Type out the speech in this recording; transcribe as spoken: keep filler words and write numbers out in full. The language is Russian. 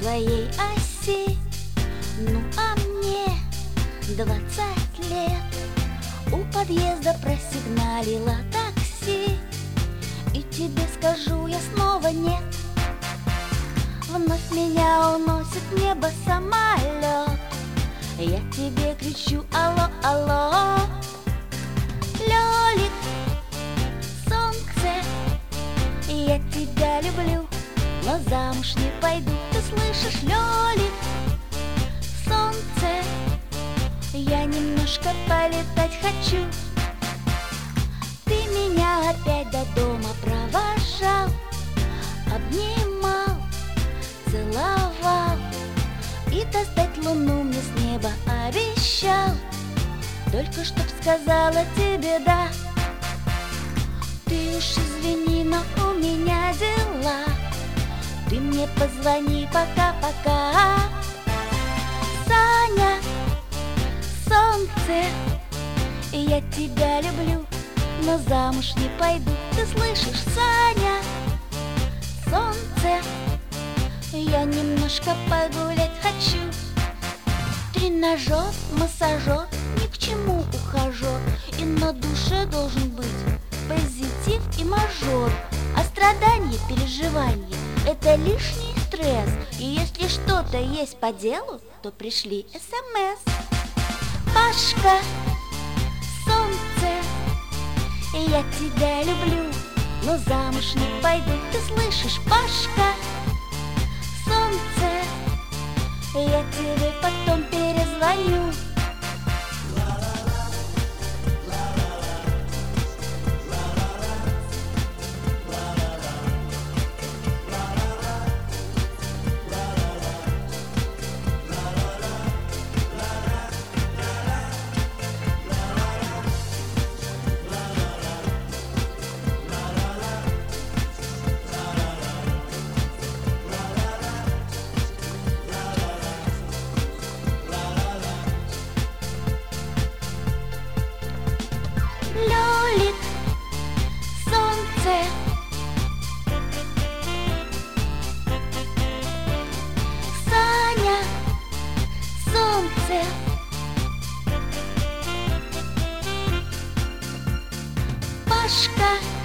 своей оси. Ну а мне двадцать лет. У подъезда просигналило такси, и тебе скажу я снова нет. Вновь меня уносит в небо самолет. Я тебе кричу: алло, алло. Лёлик, солнце, я тебя люблю, но замуж не пойду. Ты слышишь, Лёлик, солнце, я немножко полетать хочу. Ты меня опять до дома провожал, обнимал, целовал, и достать луну мне с неба обещал. Только чтоб сказала тебе да. Ты уж извини, но у меня дела. Ты мне позвони пока-пока. Саня, солнце, я тебя люблю, но замуж не пойду. Ты слышишь, Саня, солнце, я немножко погулять хочу. Тренажер, массажер, ни к чему ухажер. И на душе должен быть позитив и мажор. А страдания, переживания — это лишний стресс. И если что-то есть по делу, то пришли СМС. Пашка, солнце, я тебя люблю, но замуж не пойду. Ты слышишь, Пашка, солнце, я тебе потом перезвоню. Лёлик, солнце, Саня, солнце, Пашка,